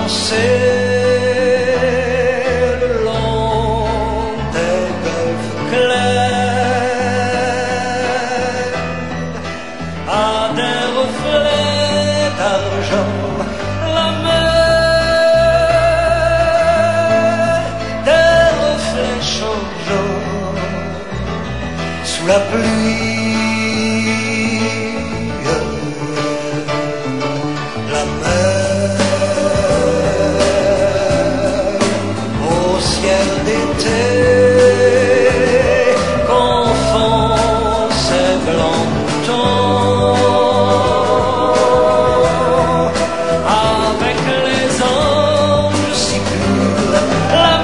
le long des golfes clairs à des reflets d'argent. La mer, des reflets changeants sous la pluie. La mer au ciel d'été confond ses blancs moutons avec les anges si purs. La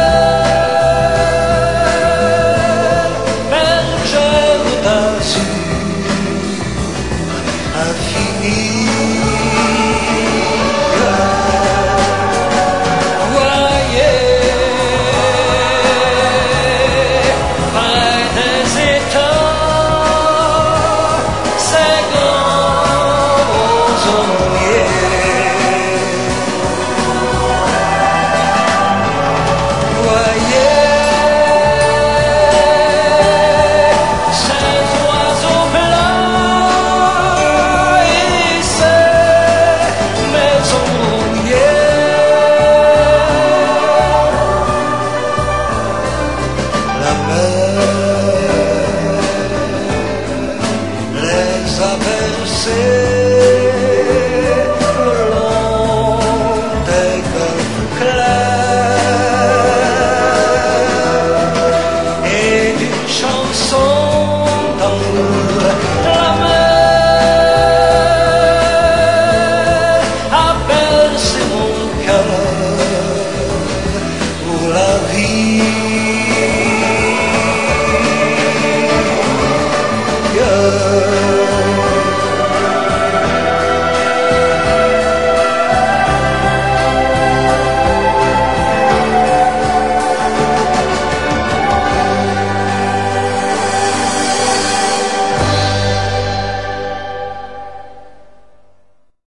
mer, bergère d'azur infini. A bercé le long des golfes clairs et d'une chanson d'amour